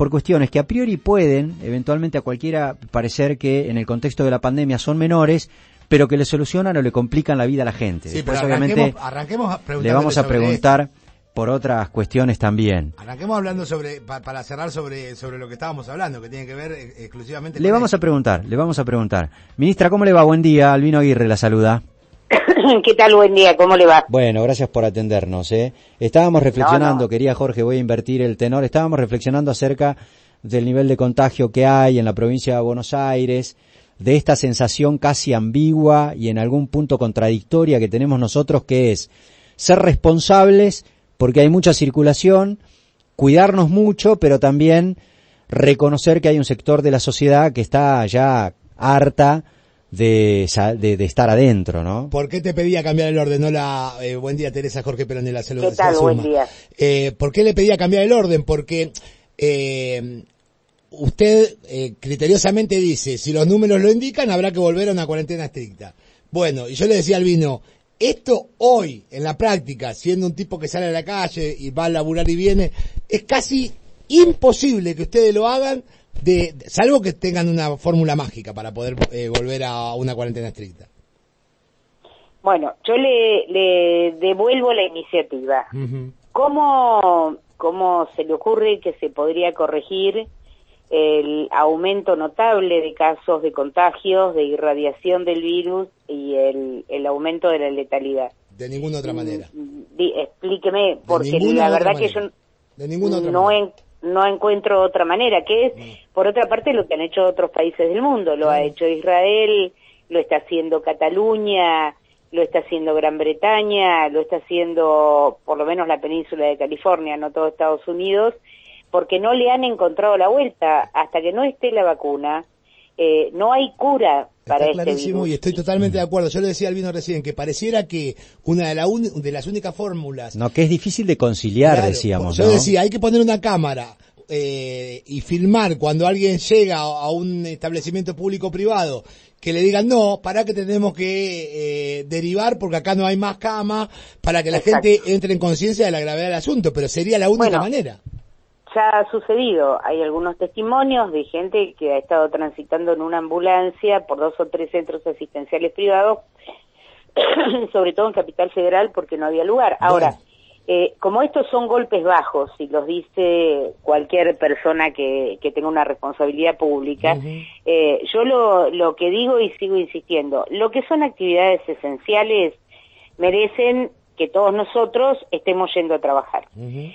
por cuestiones que a priori pueden, eventualmente a cualquiera, parecer que en el contexto de la pandemia son menores, pero que le solucionan o le complican la vida a la gente. Sí, Después, pero obviamente, arranquemos le vamos a preguntar por otras cuestiones también. Arranquemos hablando para cerrar sobre lo que estábamos hablando, que tiene que ver exclusivamente Le vamos a preguntar. Ministra, ¿cómo le va? Buen día, Albino Aguirre la saluda. ¿Qué tal? Buen día, ¿cómo le va? Bueno, gracias por atendernos. Estábamos reflexionando, quería Jorge, voy a invertir el tenor, estábamos reflexionando acerca del nivel de contagio que hay en la provincia de Buenos Aires, de esta sensación casi ambigua y en algún punto contradictoria que tenemos nosotros, que es ser responsables porque hay mucha circulación, cuidarnos mucho, pero también reconocer que hay un sector de la sociedad que está ya harta de estar adentro, ¿no? ¿Por qué te pedía cambiar el orden? Hola, buen día, Teresa, Jorge Peronela. ¿Qué tal? Buen día. ¿Por qué le pedía cambiar el orden? Porque usted criteriosamente dice, si los números lo indican, habrá que volver a una cuarentena estricta. Bueno, y yo le decía al Albino, esto hoy, en la práctica, siendo un tipo que sale a la calle y va a laburar y viene, es casi imposible que ustedes lo hagan, salvo que tengan una fórmula mágica para poder volver a una cuarentena estricta. Bueno, yo le devuelvo la iniciativa. Uh-huh. ¿Cómo se le ocurre que se podría corregir el aumento notable de casos de contagios, de irradiación del virus y el aumento de la letalidad? De ninguna otra manera. Explíqueme, porque la verdad que yo no encuentro otra manera, que es, por otra parte, lo que han hecho otros países del mundo. Lo ha hecho Israel, lo está haciendo Cataluña, lo está haciendo Gran Bretaña, lo está haciendo por lo menos la península de California, no todo Estados Unidos, porque no le han encontrado la vuelta. Hasta que no esté la vacuna, no hay cura para Está clarísimo virus. Y estoy totalmente de acuerdo. Yo le decía al Albino recién que pareciera que una de las únicas fórmulas... No, que es difícil de conciliar, claro, decíamos, yo ¿no? decía, hay que poner una cámara y filmar cuando alguien llega a un establecimiento público-privado, que le digan, no, para que tenemos que derivar porque acá no hay más cama, para que la gente entre en conciencia de la gravedad del asunto, pero sería la única manera. Ya ha sucedido, hay algunos testimonios de gente que ha estado transitando en una ambulancia por 2 o 3 centros asistenciales privados, sobre todo en Capital Federal, porque no había lugar. Ahora, como estos son golpes bajos, y los dice cualquier persona que tenga una responsabilidad pública, yo lo que digo y sigo insistiendo, lo que son actividades esenciales merecen que todos nosotros estemos yendo a trabajar.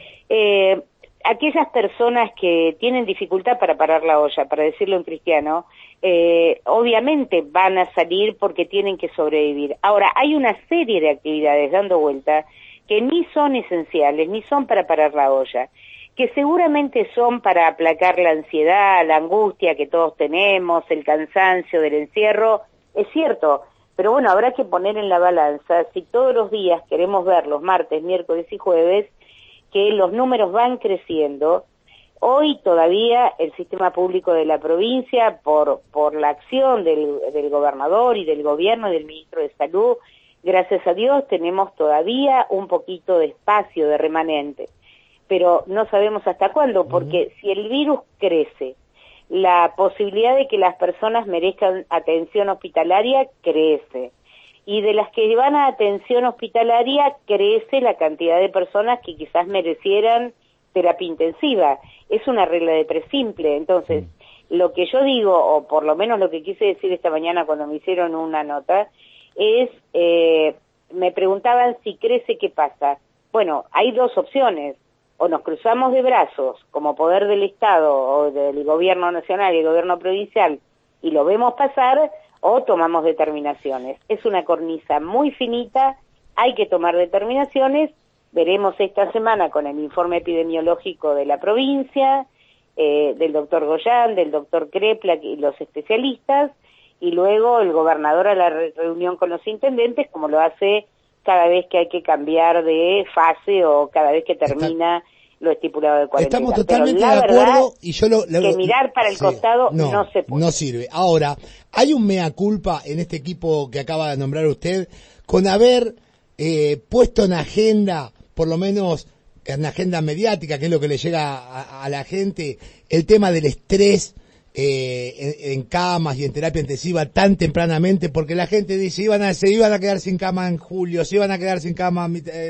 Aquellas personas que tienen dificultad para parar la olla, para decirlo en cristiano, obviamente van a salir porque tienen que sobrevivir. Ahora, hay una serie de actividades dando vuelta que ni son esenciales, ni son para parar la olla, que seguramente son para aplacar la ansiedad, la angustia que todos tenemos, el cansancio del encierro, es cierto, pero bueno, habrá que poner en la balanza, si todos los días queremos ver los martes, miércoles y jueves, que los números van creciendo. Hoy todavía el sistema público de la provincia, por la acción del gobernador y del gobierno y del ministro de Salud, gracias a Dios tenemos todavía un poquito de espacio de remanente, pero no sabemos hasta cuándo, porque si el virus crece, la posibilidad de que las personas merezcan atención hospitalaria crece. Y de las que van a atención hospitalaria crece la cantidad de personas que quizás merecieran terapia intensiva. Es una regla de 3 simple. Entonces, lo que yo digo, o por lo menos lo que quise decir esta mañana cuando me hicieron una nota, es, me preguntaban si crece, ¿qué pasa? Bueno, hay 2 opciones. O nos cruzamos de brazos como poder del Estado o del gobierno nacional y el gobierno provincial y lo vemos pasar, o tomamos determinaciones. Es una cornisa muy finita, hay que tomar determinaciones, veremos esta semana con el informe epidemiológico de la provincia, del doctor Goyán, del doctor Crepla y los especialistas, y luego el gobernador a la reunión con los intendentes, como lo hace cada vez que hay que cambiar de fase o cada vez que termina lo estipulado de cuarentena. Estamos totalmente de acuerdo y yo que mirar para el costado no se puede. No sirve. Ahora, hay un mea culpa en este equipo que acaba de nombrar usted con haber puesto en agenda, por lo menos en la agenda mediática, que es lo que le llega a la gente, el tema del estrés en camas y en terapia intensiva tan tempranamente, porque la gente dice se iban a quedar sin cama en julio, se iban a quedar sin cama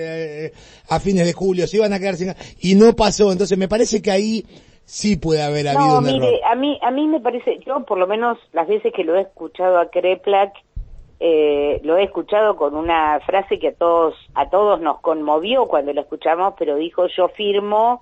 a fines de julio, se iban a quedar sin cama, y no pasó. Entonces me parece que ahí sí puede haber habido un error. A mí me parece, yo por lo menos las veces que lo he escuchado a Kreplak, lo he escuchado con una frase que a todos nos conmovió cuando lo escuchamos, pero dijo: yo firmo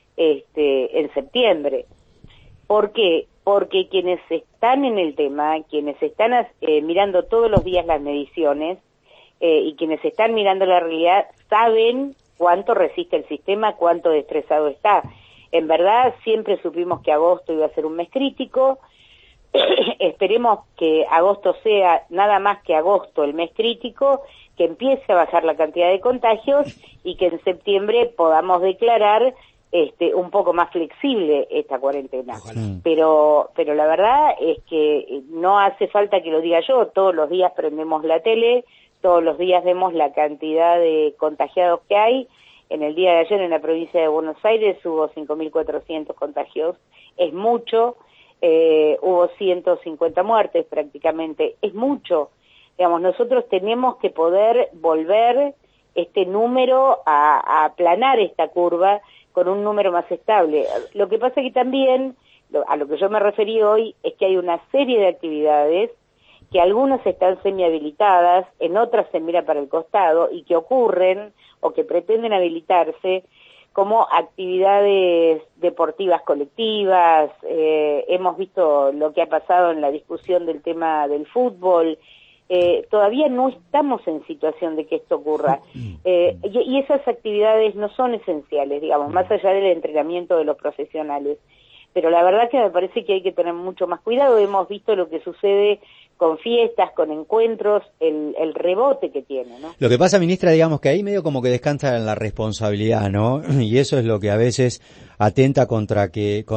en septiembre. ¿Por qué? Porque quienes están en el tema, quienes están mirando todos los días las mediciones y quienes están mirando la realidad, saben cuánto resiste el sistema, cuánto estresado está. En verdad, siempre supimos que agosto iba a ser un mes crítico. Esperemos que agosto sea nada más que agosto el mes crítico, que empiece a bajar la cantidad de contagios y que en septiembre podamos declarar un poco más flexible esta cuarentena. Pero la verdad es que no hace falta que lo diga yo. Todos los días prendemos la tele, todos los días vemos la cantidad de contagiados que hay. En el día de ayer en la provincia de Buenos Aires hubo 5.400 contagios, es mucho. Hubo 150 muertes prácticamente, es mucho. Digamos, nosotros tenemos que poder volver este número a aplanar esta curva con un número más estable. Lo que pasa que también, a lo que yo me referí hoy, es que hay una serie de actividades que algunas están semihabilitadas, en otras se mira para el costado, y que ocurren o que pretenden habilitarse como actividades deportivas colectivas. Hemos visto lo que ha pasado en la discusión del tema del fútbol. Todavía no estamos en situación de que esto ocurra. Y esas actividades no son esenciales, digamos, más allá del entrenamiento de los profesionales. Pero la verdad que me parece que hay que tener mucho más cuidado. Hemos visto lo que sucede con fiestas, con encuentros, el rebote que tiene, ¿no? Lo que pasa, ministra, digamos que ahí medio como que descansa en la responsabilidad, ¿no? Y eso es lo que a veces atenta contra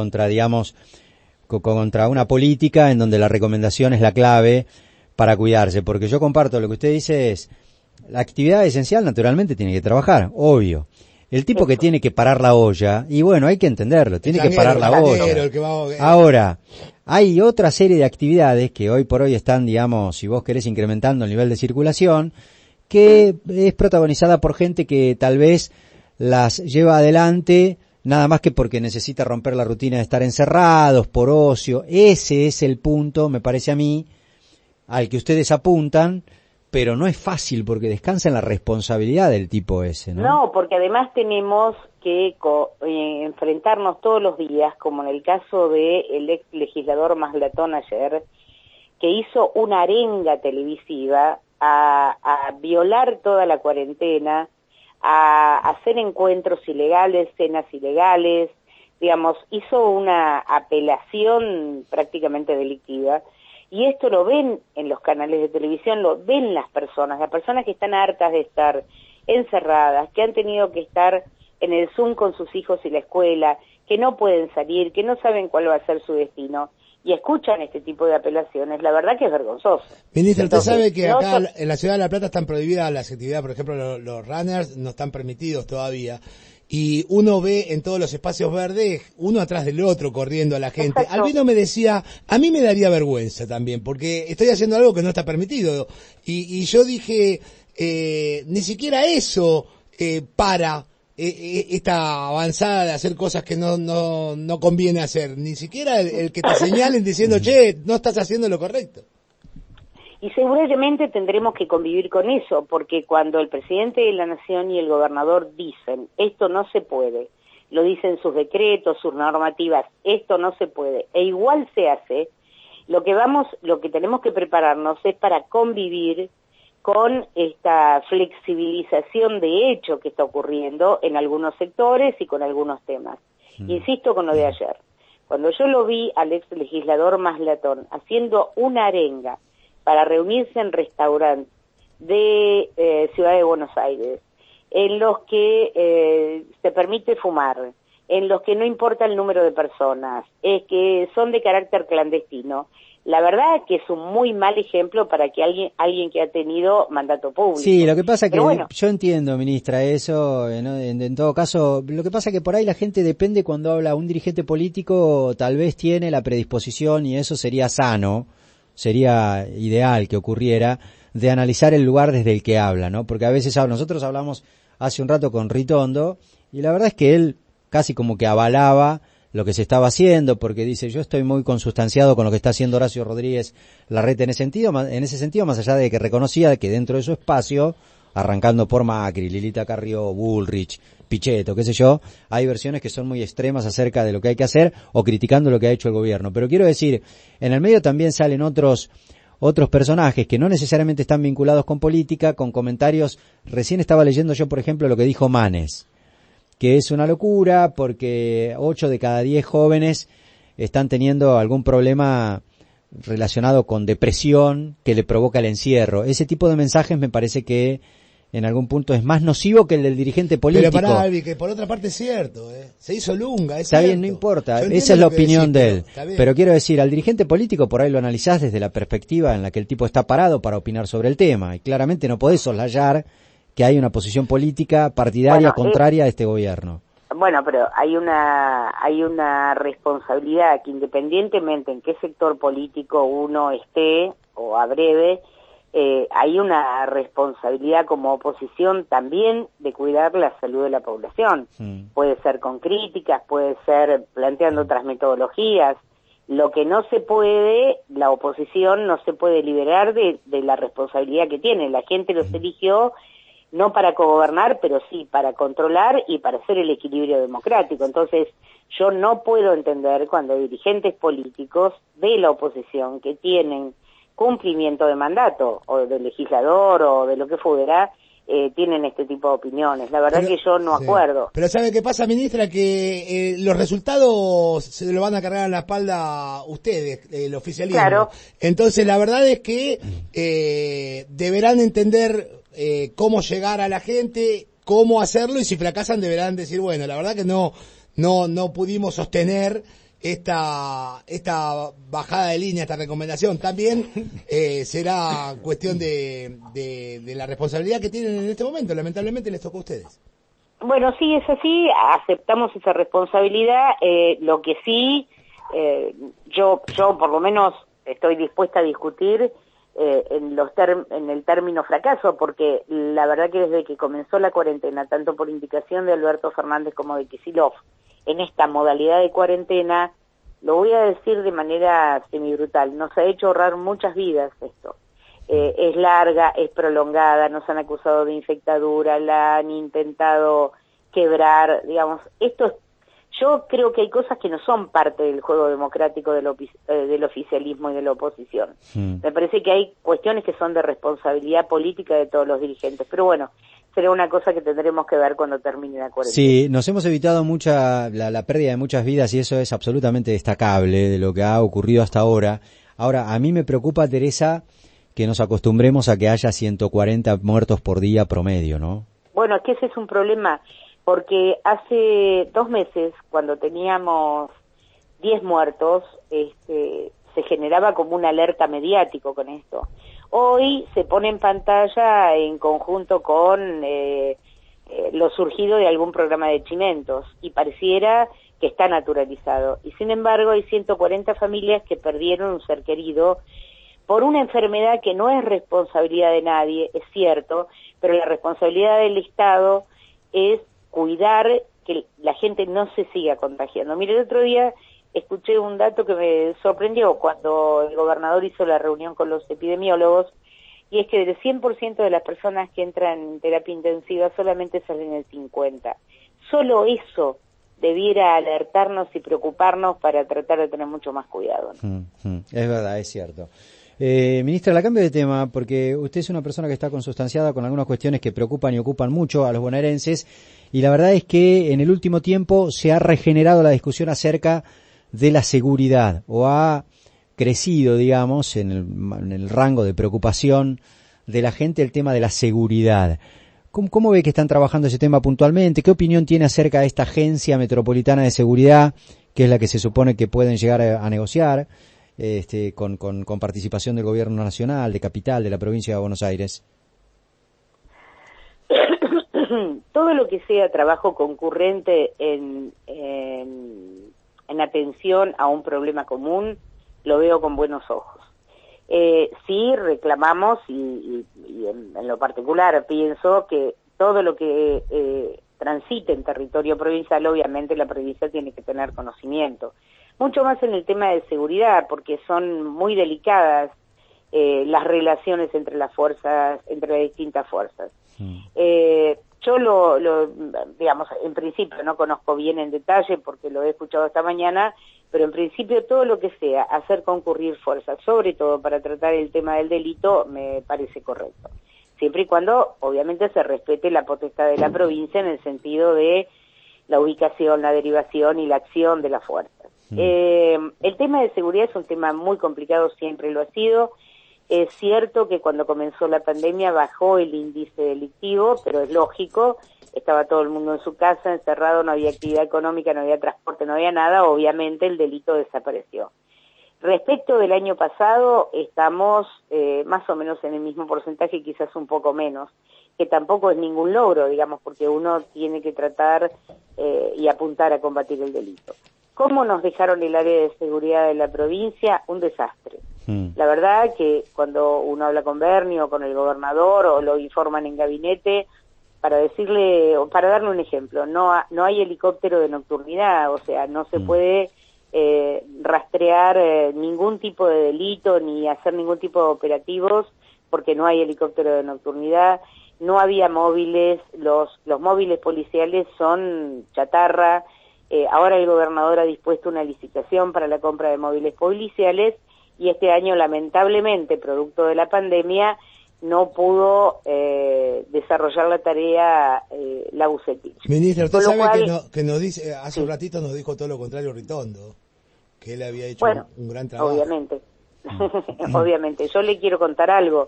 una política en donde la recomendación es la clave para cuidarse, porque yo comparto lo que usted dice la actividad esencial naturalmente tiene que trabajar, obvio. El tipo que tiene que parar la olla, y bueno, hay que entenderlo, tiene que parar la olla. Ahora, hay otra serie de actividades que hoy por hoy están, digamos, si vos querés, incrementando el nivel de circulación, que es protagonizada por gente que tal vez las lleva adelante nada más que porque necesita romper la rutina de estar encerrados, por ocio. Ese es el punto, me parece a mí, al que ustedes apuntan, pero no es fácil porque descansa en la responsabilidad del tipo ese, ¿no? No, porque además tenemos que enfrentarnos todos los días, como en el caso del ex legislador Maslatón ayer, que hizo una arenga televisiva a violar toda la cuarentena, a hacer encuentros ilegales, cenas ilegales, digamos, hizo una apelación prácticamente delictiva. Y esto lo ven en los canales de televisión, lo ven las personas que están hartas de estar encerradas, que han tenido que estar en el Zoom con sus hijos y la escuela, que no pueden salir, que no saben cuál va a ser su destino, y escuchan este tipo de apelaciones. La verdad que es vergonzoso. Ministra, usted sabe que acá en la Ciudad de La Plata están prohibidas las actividades, por ejemplo, los runners no están permitidos todavía. Y uno ve en todos los espacios verdes, uno atrás del otro, corriendo a la gente. Exacto. Albino me decía, a mí me daría vergüenza también, porque estoy haciendo algo que no está permitido. Y yo dije, ni siquiera eso para esta avanzada de hacer cosas que no conviene hacer. Ni siquiera el que te señalen diciendo, che, no estás haciendo lo correcto. Y seguramente tendremos que convivir con eso, porque cuando el presidente de la Nación y el gobernador dicen, esto no se puede, lo dicen sus decretos, sus normativas, esto no se puede, e igual se hace, lo que tenemos que prepararnos es para convivir con esta flexibilización de hecho que está ocurriendo en algunos sectores y con algunos temas. Insisto con lo de ayer. Cuando yo lo vi al ex legislador Maslatón haciendo una arenga para reunirse en restaurantes de Ciudad de Buenos Aires, en los que se permite fumar, en los que no importa el número de personas, que son de carácter clandestino, la verdad que es un muy mal ejemplo para que alguien que ha tenido mandato público. Sí, lo que pasa que bueno, yo entiendo, ministra, eso, ¿no? En todo caso, lo que pasa que por ahí la gente depende cuando habla un dirigente político, tal vez tiene la predisposición, y eso sería sano, sería ideal que ocurriera, de analizar el lugar desde el que habla, ¿no? Porque a veces nosotros hablamos hace un rato con Ritondo, y la verdad es que él casi como que avalaba lo que se estaba haciendo, porque dice, yo estoy muy consustanciado con lo que está haciendo Horacio Rodríguez Larreta en ese sentido, más allá de que reconocía que dentro de su espacio, arrancando por Macri, Lilita Carrió, Bullrich, Pichetto, qué sé yo, hay versiones que son muy extremas acerca de lo que hay que hacer o criticando lo que ha hecho el gobierno. Pero quiero decir, en el medio también salen otros personajes que no necesariamente están vinculados con política, con comentarios. Recién estaba leyendo yo, por ejemplo, lo que dijo Manes, que es una locura porque 8 de cada 10 jóvenes están teniendo algún problema relacionado con depresión que le provoca el encierro. Ese tipo de mensajes me parece que en algún punto es más nocivo que el del dirigente político. Pero pará, Albi, que por otra parte es cierto, se hizo lunga, es Está cierto. bien, no importa, Yo esa es la lo que opinión decís, de él. Pero quiero decir, al dirigente político por ahí lo analizás desde la perspectiva en la que el tipo está parado para opinar sobre el tema, y claramente no podés soslayar que hay una posición política partidaria contraria a este gobierno. Bueno, pero hay una responsabilidad que independientemente en qué sector político uno esté o a breve, hay una responsabilidad como oposición también de cuidar la salud de la población. Puede ser con críticas, puede ser planteando otras metodologías. Lo que no se puede, la oposición no se puede liberar de la responsabilidad que tiene. La gente los eligió no para cogobernar, pero sí para controlar y para hacer el equilibrio democrático. Entonces, yo no puedo entender cuando dirigentes políticos de la oposición que tienen cumplimiento de mandato, o de legislador, o de lo que fuera, tienen este tipo de opiniones. La verdad que yo no acuerdo. Pero ¿sabe qué pasa, ministra? Que los resultados se lo van a cargar en la espalda ustedes, el oficialismo. Claro. Entonces, la verdad es que deberán entender cómo llegar a la gente, cómo hacerlo, y si fracasan deberán decir, bueno, la verdad que no pudimos sostener esta bajada de línea, esta recomendación. También será cuestión de la responsabilidad que tienen en este momento. Lamentablemente les tocó a ustedes. Bueno, sí, es así, aceptamos esa responsabilidad. Lo que sí, yo por lo menos estoy dispuesta a discutir en el término fracaso, porque la verdad que desde que comenzó la cuarentena, tanto por indicación de Alberto Fernández como de Kicillof, en esta modalidad de cuarentena, lo voy a decir de manera semibrutal, nos ha hecho ahorrar muchas vidas esto. Es larga, es prolongada, nos han acusado de infectadura, la han intentado quebrar, digamos, yo creo que hay cosas que no son parte del juego democrático del oficialismo y de la oposición. Me parece que hay cuestiones que son de responsabilidad política de todos los dirigentes, pero bueno, será una cosa que tendremos que ver cuando termine la cuarentena. Sí, nos hemos evitado la pérdida de muchas vidas, y eso es absolutamente destacable de lo que ha ocurrido hasta ahora. Ahora, a mí me preocupa, Teresa, que nos acostumbremos a que haya 140 muertos por día promedio, ¿no? Bueno, es que ese es un problema, porque hace 2 meses, cuando teníamos 10 muertos, se generaba como una alerta mediático con esto. Hoy se pone en pantalla en conjunto con lo surgido de algún programa de Chimentos, y pareciera que está naturalizado. Y sin embargo hay 140 familias que perdieron un ser querido por una enfermedad que no es responsabilidad de nadie, es cierto, pero la responsabilidad del Estado es cuidar que la gente no se siga contagiando. Mire, el otro día escuché un dato que me sorprendió cuando el gobernador hizo la reunión con los epidemiólogos, y es que del 100% de las personas que entran en terapia intensiva solamente salen el 50%. Solo eso debiera alertarnos y preocuparnos para tratar de tener mucho más cuidado, ¿no? Es verdad, es cierto. Ministra, la cambio de tema, porque usted es una persona que está consustanciada con algunas cuestiones que preocupan y ocupan mucho a los bonaerenses, y la verdad es que en el último tiempo se ha regenerado la discusión acerca de la seguridad, o ha crecido, digamos, en el rango de preocupación de la gente el tema de la seguridad. ¿Cómo ve que están trabajando ese tema puntualmente? ¿Qué opinión tiene acerca de esta Agencia Metropolitana de Seguridad, que es la que se supone que pueden llegar a negociar? con participación del gobierno nacional, de capital, de la provincia de Buenos Aires? Todo lo que sea trabajo concurrente en atención a un problema común, lo veo con buenos ojos. Sí reclamamos, y en lo particular pienso que todo lo que transite en territorio provincial, obviamente la provincia tiene que tener conocimiento. Mucho más en el tema de seguridad, porque son muy delicadas las relaciones entre las distintas fuerzas. Yo digamos, en principio no conozco bien en detalle porque lo he escuchado esta mañana, pero en principio todo lo que sea hacer concurrir fuerzas, sobre todo para tratar el tema del delito, me parece correcto. Siempre y cuando, obviamente, se respete la potestad de la provincia en el sentido de la ubicación, la derivación y la acción de las fuerzas. El tema de seguridad es un tema muy complicado, siempre lo ha sido. Es cierto que cuando comenzó la pandemia bajó el índice delictivo, pero es lógico, estaba todo el mundo en su casa, encerrado, no había actividad económica, no había transporte, no había nada, obviamente el delito desapareció. Respecto del año pasado, estamos más o menos en el mismo porcentaje, quizás un poco menos, que tampoco es ningún logro, digamos, porque uno tiene que tratar y apuntar a combatir el delito. ¿Cómo nos dejaron el área de seguridad de la provincia? Un desastre. La verdad que cuando uno habla con Berni o con el gobernador o lo informan en gabinete, para darle un ejemplo, no hay helicóptero de nocturnidad, o sea, no se puede rastrear ningún tipo de delito ni hacer ningún tipo de operativos porque no hay helicóptero de nocturnidad, no había móviles, los móviles policiales son chatarra. Ahora el gobernador ha dispuesto una licitación para la compra de móviles policiales y este año, lamentablemente, producto de la pandemia, no pudo desarrollar la tarea la Bucetich. Ministra, usted sabe que nos dice, hace un ratito nos dijo todo lo contrario Ritondo, que él había hecho un gran trabajo. Obviamente, obviamente. Yo le quiero contar algo.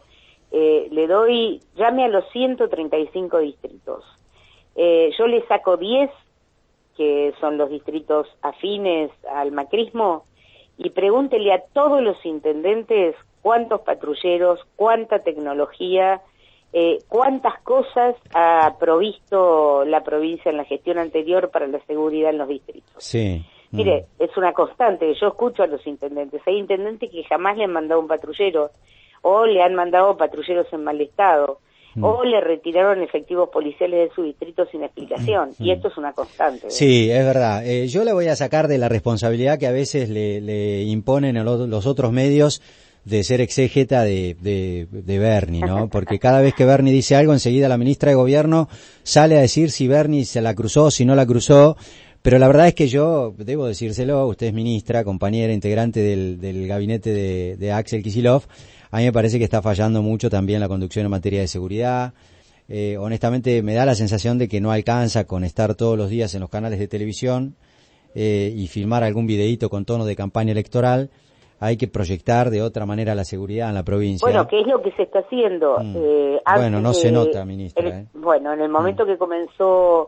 Llame a los 135 distritos. Yo le saco 10, que son los distritos afines al macrismo, y pregúntele a todos los intendentes cuántos patrulleros, cuánta tecnología, cuántas cosas ha provisto la provincia en la gestión anterior para la seguridad en los distritos. Sí. Mire, es una constante, yo escucho a los intendentes, hay intendentes que jamás le han mandado un patrullero, o le han mandado patrulleros en mal estado, o le retiraron efectivos policiales de su distrito sin explicación, y esto es una constante. Sí, es verdad. Yo le voy a sacar de la responsabilidad que a veces le imponen a los otros medios de ser exégeta de Berni, ¿no? Porque cada vez que Berni dice algo, enseguida la ministra de Gobierno sale a decir si Berni se la cruzó, si no la cruzó. Pero la verdad es que yo, debo decírselo, usted es ministra, compañera, integrante del gabinete de Axel Kicillof. A mí me parece que está fallando mucho también la conducción en materia de seguridad. Honestamente me da la sensación de que no alcanza con estar todos los días en los canales de televisión y filmar algún videíto con tono de campaña electoral. Hay que proyectar de otra manera la seguridad en la provincia. Bueno, ¿qué es lo que se está haciendo? Bueno, no se nota, ministra. Bueno, en el momento que comenzó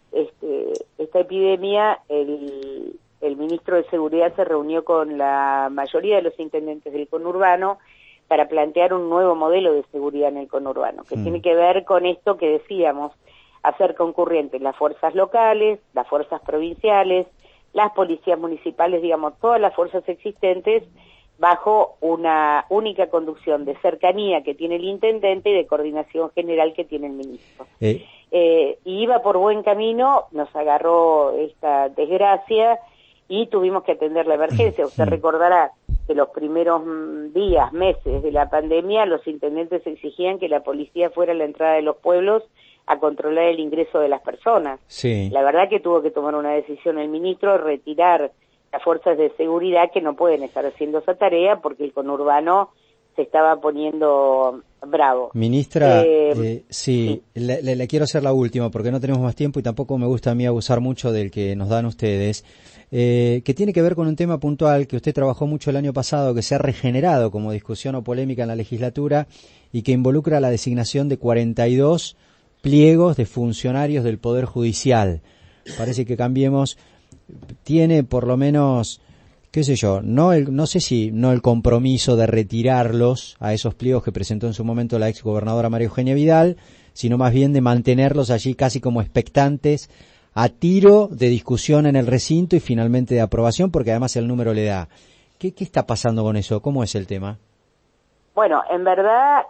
esta epidemia, el ministro de Seguridad se reunió con la mayoría de los intendentes del conurbano para plantear un nuevo modelo de seguridad en el conurbano, que tiene que ver con esto que decíamos, hacer concurrentes las fuerzas locales, las fuerzas provinciales, las policías municipales, digamos, todas las fuerzas existentes, bajo una única conducción de cercanía que tiene el intendente y de coordinación general que tiene el ministro. Y iba por buen camino, nos agarró esta desgracia y tuvimos que atender la emergencia. Usted recordará que los primeros días, meses de la pandemia, los intendentes exigían que la policía fuera a la entrada de los pueblos a controlar el ingreso de las personas. Sí. La verdad que tuvo que tomar una decisión el ministro, retirar las fuerzas de seguridad que no pueden estar haciendo esa tarea porque el conurbano se estaba poniendo bravo. Ministra, sí. Le quiero hacer la última porque no tenemos más tiempo y tampoco me gusta a mí abusar mucho del que nos dan ustedes, que tiene que ver con un tema puntual que usted trabajó mucho el año pasado, que se ha regenerado como discusión o polémica en la legislatura y que involucra la designación de 42 pliegos de funcionarios del Poder Judicial. Parece que Cambiemos tiene por lo menos qué sé yo, no sé si no el compromiso de retirarlos a esos pliegos que presentó en su momento la ex gobernadora María Eugenia Vidal, sino más bien de mantenerlos allí casi como expectantes a tiro de discusión en el recinto y finalmente de aprobación, porque además el número le da. ¿Qué está pasando con eso? ¿Cómo es el tema? Bueno, en verdad,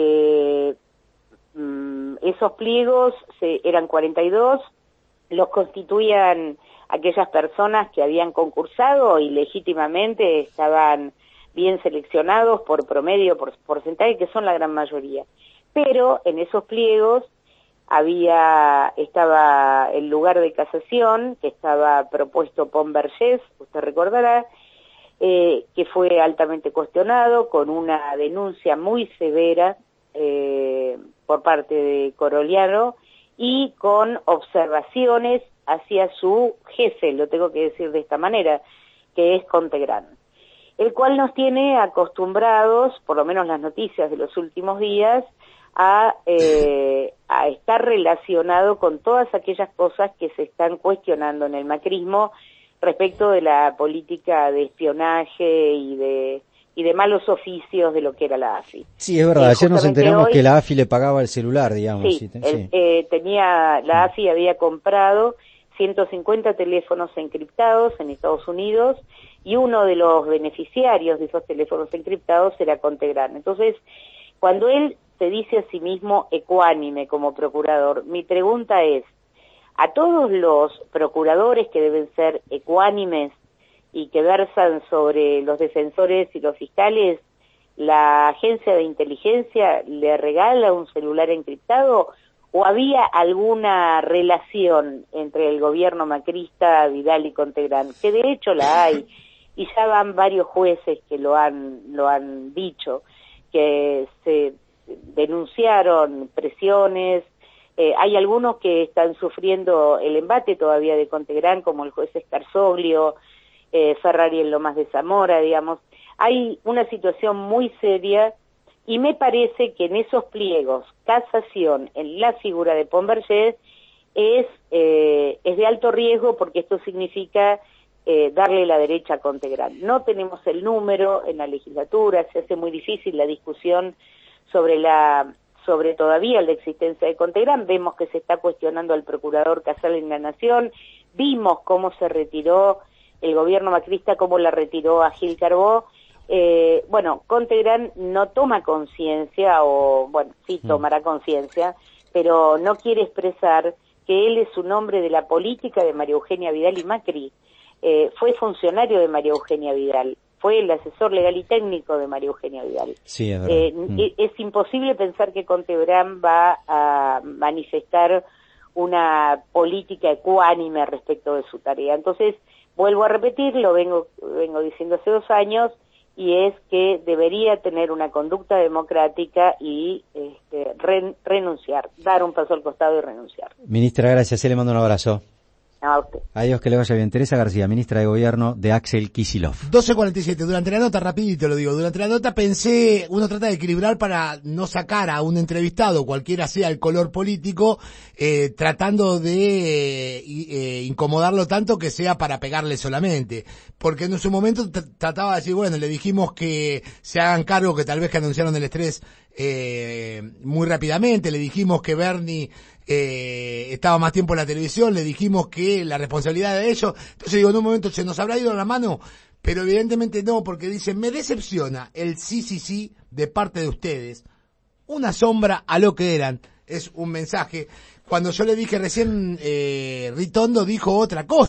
esos pliegos eran 42, los constituían aquellas personas que habían concursado y legítimamente estaban bien seleccionados por promedio, por porcentaje, que son la gran mayoría. Pero en esos pliegos estaba el lugar de casación, que estaba propuesto por Vergés, usted recordará, que fue altamente cuestionado, con una denuncia muy severa por parte de Corogliano y con observaciones hacia su jefe, lo tengo que decir de esta manera, que es Contegrán, el cual nos tiene acostumbrados, por lo menos las noticias de los últimos días, a estar relacionado con todas aquellas cosas que se están cuestionando en el macrismo respecto de la política de espionaje y de malos oficios de lo que era la AFI. Sí, es verdad, ayer nos enteramos que la AFI le pagaba el celular, digamos. Sí, la AFI había comprado 150 teléfonos encriptados en Estados Unidos y uno de los beneficiarios de esos teléfonos encriptados era Contegrán. Entonces, cuando él se dice a sí mismo ecuánime como procurador, mi pregunta es, a todos los procuradores que deben ser ecuánimes y que versan sobre los defensores y los fiscales, ¿la agencia de inteligencia le regala un celular encriptado o había alguna relación entre el gobierno macrista, Vidal y Contegrán? Que de hecho la hay, y ya van varios jueces que lo han dicho, que se denunciaron presiones. Hay algunos que están sufriendo el embate todavía de Contegrán, como el juez Escarzoglio, Ferrari en Lomas de Zamora, digamos. Hay una situación muy seria y me parece que en esos pliegos, casación en la figura de Pomberger es de alto riesgo, porque esto significa darle la derecha a Contegrán. No tenemos el número en la legislatura, se hace muy difícil la discusión sobre todavía la existencia de Contegrán. Vemos que se está cuestionando al procurador Casal en la Nación, vimos cómo se retiró el gobierno macrista, cómo la retiró a Gil Carbó. Contegrán no toma conciencia, o bueno, sí tomará conciencia, pero no quiere expresar que él es un hombre de la política de María Eugenia Vidal y Macri. Fue funcionario de María Eugenia Vidal, fue el asesor legal y técnico de María Eugenia Vidal. Sí, es verdad. Es imposible pensar que Contegrán va a manifestar una política ecuánime respecto de su tarea. Entonces, vuelvo a repetir, lo vengo diciendo hace 2 años, y es que debería tener una conducta democrática y renunciar, dar un paso al costado y renunciar. Ministra, gracias, le mando un abrazo. A usted. Adiós, que le vaya bien. Teresa García, ministra de Gobierno de Axel Kicillof. 12:47, durante la nota, rapidito lo digo, durante la nota pensé, uno trata de equilibrar para no sacar a un entrevistado, cualquiera sea el color político, tratando de incomodarlo tanto que sea para pegarle solamente. Porque en su momento trataba de decir, bueno, le dijimos que se hagan cargo, que tal vez que anunciaron el estrés muy rápidamente, le dijimos que Bernie estaba más tiempo en la televisión, le dijimos que la responsabilidad de ellos. Entonces digo, en un momento se nos habrá ido la mano, pero evidentemente no, porque dicen, me decepciona el sí de parte de ustedes, una sombra a lo que eran. Es un mensaje. Cuando yo le dije recién, Ritondo dijo otra cosa.